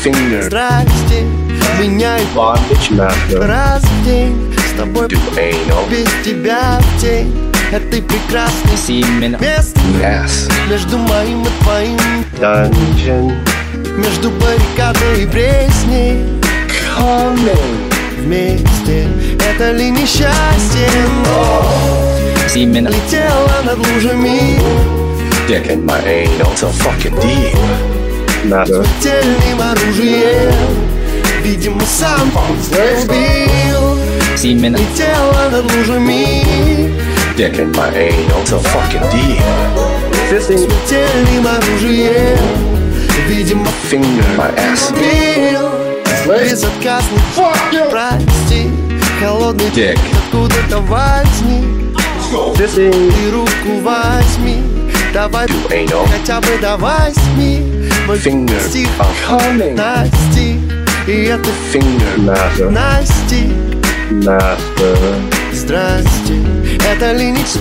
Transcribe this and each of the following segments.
finger. Здрасте, меняй Bondage master. раз в день. С тобой Do anal. без тебя в тень этой прекрасной Semen. место Yes. между моим и твоим, Dungeon. между баррикадой и пресней. Coming. Вместе это ли несчастье? Semen. Летела над лужами Dick in my anal so fucking deep. Matter. смертельным оружием. Видимо, сам убил. Semen. Летела над лужами Dick in my anal so fucking deep. Fishing. смертельным оружием. Видимо, Finger my ass. убил. Безотказный прости. Холодный Dick. откуда-то возьми. Fishing. Ты руку возьми. Давай Do anal. хотя бы до 8. Мой Finger. стих Coming. настиг. И это Finger master. настиг. Master. Здрасте, это ли не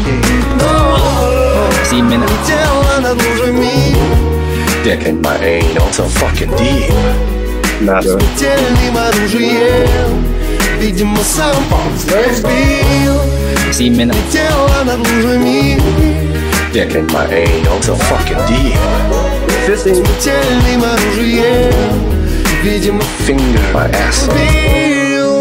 Semen. летела над лужами Dick in my anal so fucking deep. Matter. смертельным оружием. Видимо, сам убил. Semen. Летела над лужами Dick in my anal so fucking deep. Fishing. смертельным оружием. Видимо, Finger my ass. убил.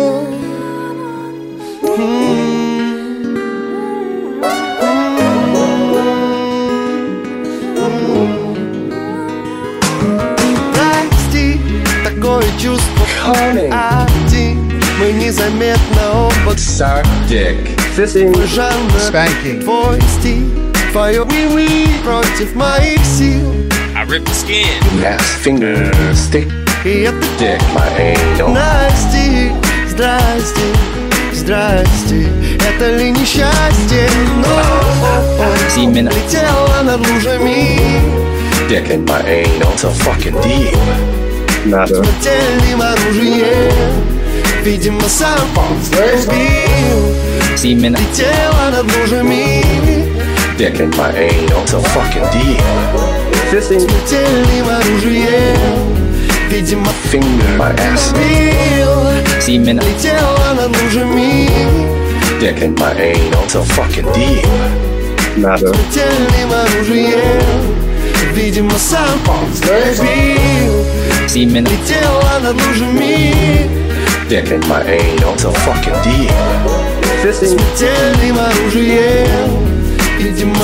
Прости, такое чувство Coming. один. Мы незаметно оба Suck dick. Fishing. твой жанр, Spanking. твой стиль, твое против моих сил. I rip the skin. Ass. Finger. Stick. И это Dick my anal. настиг. Здрасте, здрасте, это ли несчастье? Semen. Летела над лужами Dick in my anal so fucking deep. Matter. смертельным оружием. Видимо, сам убил. Semen. Летела над лужами Dick in my anal so fucking deep. Fishing. смертельным оружием. Видимо, Finger my ass. убил. Semen. Летела над лужами Dick in my anal so fucking deep. Matter. смертельным оружием. Видимо, сам убил. Semen. Летела над лужами Dick in my anal so fucking deep. Fishing. смертельным оружием. Видимо,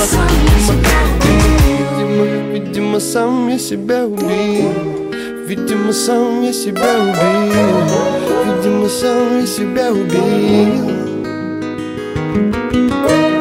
видимо, сам я себя убил. Видимо, сам я себя убил. Видимо, сам я себя убил.